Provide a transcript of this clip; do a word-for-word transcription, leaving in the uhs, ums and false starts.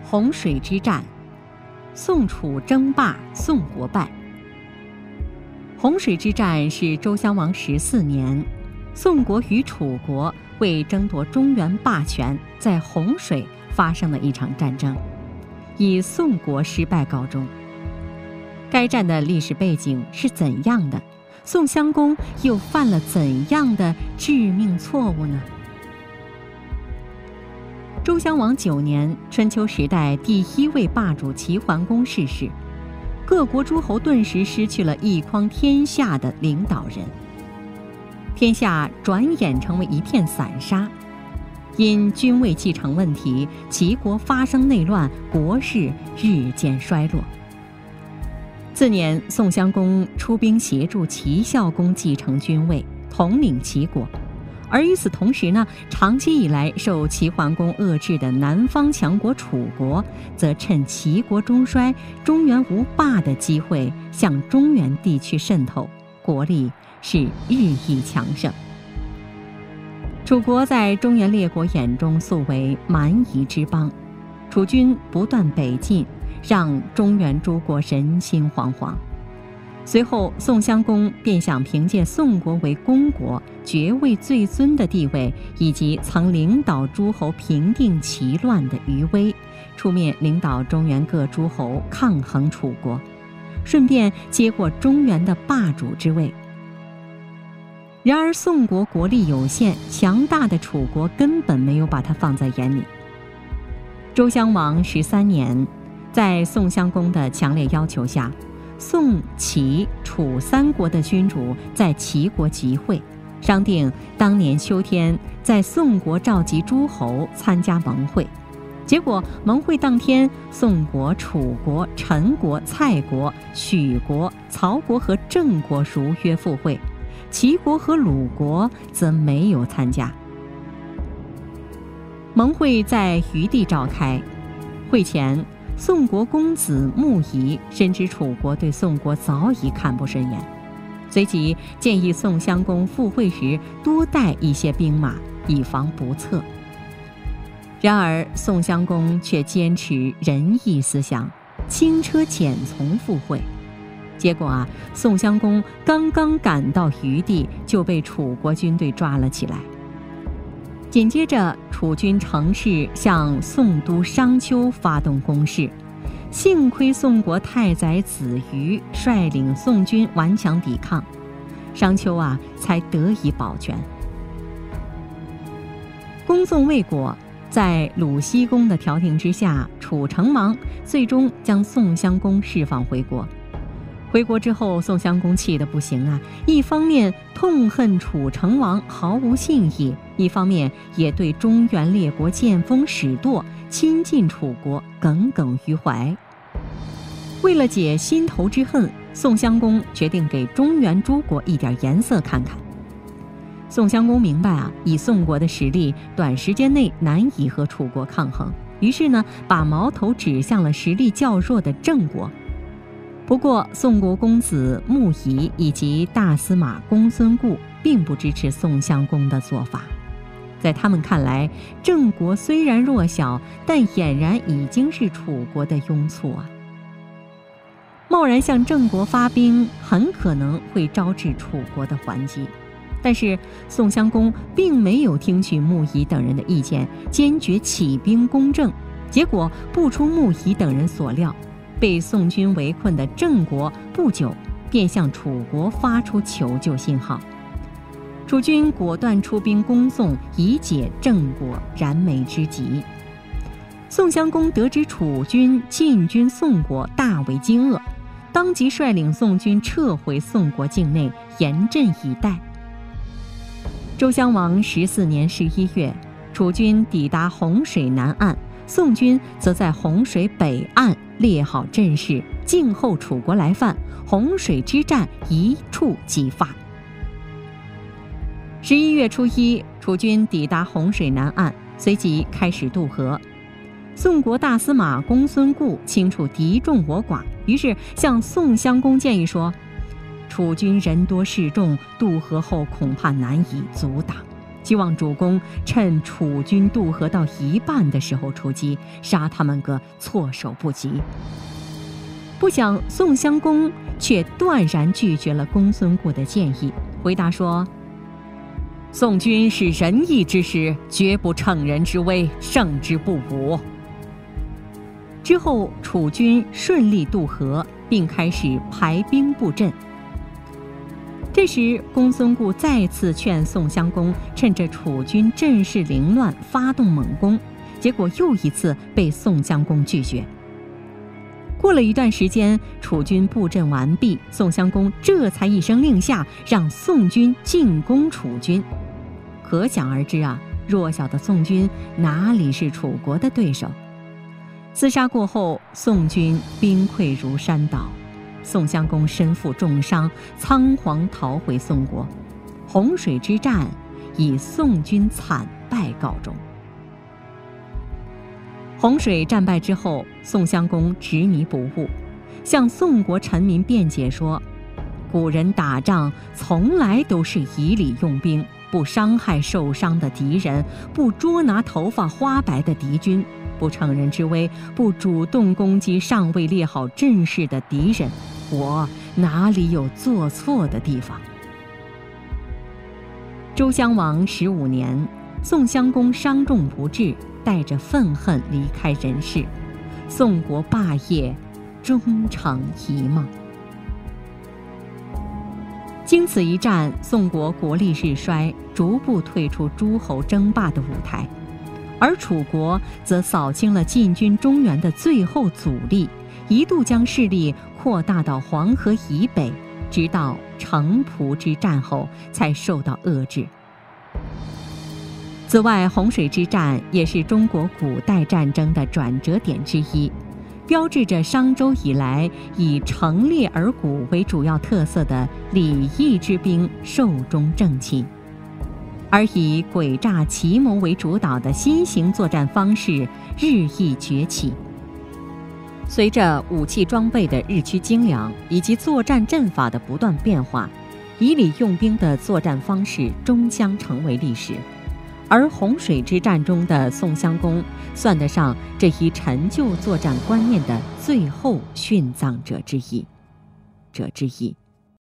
洪水之战，宋楚争霸，宋国败。洪水之战是周襄王十四年，宋国与楚国为争夺中原霸权，在洪水发生了一场战争，以宋国失败告终。该战的历史背景是怎样的？宋襄公又犯了怎样的致命错误呢？周襄王九年，春秋时代第一位霸主齐桓公逝世，各国诸侯顿时失去了一匡天下的领导人，天下转眼成为一片散沙。因君位继承问题，齐国发生内乱，国势日渐衰落。次年，宋襄公出兵协助齐孝公继承君位，统领齐国。而与此同时呢，长期以来受齐桓公遏制的南方强国楚国，则趁齐国中衰、中原无霸的机会，向中原地区渗透，国力是日益强盛。楚国在中原列国眼中素为蛮夷之邦，楚军不断北进，让中原诸国人心惶惶。随后，宋襄公便想凭借宋国为公国、爵位最尊的地位，以及曾领导诸侯平定齐乱的余威，出面领导中原各诸侯抗衡楚国，顺便接过中原的霸主之位。然而，宋国国力有限，强大的楚国根本没有把他放在眼里。周襄王十三年，在宋襄公的强烈要求下，宋、齐、楚三国的君主在齐国集会，商定当年秋天在宋国召集诸侯参加盟会。结果盟会当天，宋国、楚国、陈国、蔡国、许国、曹国和郑国如约赴会，齐国和鲁国则没有参加。盟会在余地召开，会前宋国公子穆仪深知楚国对宋国早已看不顺眼，随即建议宋襄公赴会时多带一些兵马，以防不测。然而宋襄公却坚持仁义思想，轻车简从赴会。结果啊，宋襄公刚刚赶到余地，就被楚国军队抓了起来。紧接着，楚军乘势向宋都商丘发动攻势，幸亏宋国太宰子瑜率领宋军顽强抵抗，商丘啊才得以保全。攻宋未果，在鲁僖公的调停之下，楚成王最终将宋襄公释放回国。回国之后，宋襄公气得不行啊！一方面痛恨楚成王毫无信义，一方面也对中原列国见风使舵、亲近楚国耿耿于怀。为了解心头之恨，宋襄公决定给中原诸国一点颜色看看。宋襄公明白啊，以宋国的实力，短时间内难以和楚国抗衡，于是呢，把矛头指向了实力较弱的郑国。不过，宋国公子穆仪以及大司马公孙固并不支持宋襄公的做法。在他们看来，郑国虽然弱小，但俨然已经是楚国的拥簇啊。贸然向郑国发兵，很可能会招致楚国的还击。但是宋襄公并没有听取穆仪等人的意见，坚决起兵攻郑。结果不出穆仪等人所料，被宋军围困的郑国不久便向楚国发出求救信号。楚军果断出兵攻宋，以解郑国燃眉之急。宋襄公得知楚军进军宋国，大为惊愕，当即率领宋军撤回宋国境内，严阵以待。周襄王十四年十一月，楚军抵达洪水南岸，宋军则在洪水北岸列好阵势，静候楚国来犯，洪水之战一触即发。十一月初一，楚军抵达洪水南岸，随即开始渡河。宋国大司马公孙固清楚敌众我寡，于是向宋襄公建议说，楚军人多势众，渡河后恐怕难以阻挡， 希望主公趁楚军渡河到一半的时候出击，杀他们个措手不及。不想宋襄公却断然拒绝了公孙固的建议，回答说：宋军是仁义之师，绝不乘人之危，胜之不武。之后楚军顺利渡河，并开始排兵布阵。这时公孙固再次劝宋襄公趁着楚军阵势凌乱发动猛攻，结果又一次被宋襄公拒绝。过了一段时间，楚军布阵完毕，宋襄公这才一声令下，让宋军进攻楚军。可想而知啊，弱小的宋军哪里是楚国的对手？厮杀过后，宋军兵溃如山倒，宋襄公身负重伤，仓皇逃回宋国。洪水之战以宋军惨败告终。洪水战败之后，宋襄公执迷不悟，向宋国臣民辩解说：古人打仗从来都是以礼用兵，不伤害受伤的敌人，不捉拿头发花白的敌军，不乘人之危，不主动攻击尚未列好阵势的敌人，我哪里有做错的地方？周襄王十五年，宋襄公伤重不治，带着愤恨离开人世，宋国霸业终成一梦。经此一战，宋国国力日衰，逐步退出诸侯争霸的舞台，而楚国则扫清了进军中原的最后阻力，一度将势力扩大到黄河以北，直到城濮之战后才受到遏制。此外，洪水之战也是中国古代战争的转折点之一，标志着商周以来以成列而鼓为主要特色的礼义之兵寿终正寝，而以诡诈奇谋为主导的新型作战方式日益崛起。随着武器装备的日趋精良，以及作战阵法的不断变化，以礼用兵的作战方式终将成为历史。而洪水之战中的宋襄公，算得上这一陈旧作战观念的最后殉葬者之一，者之一。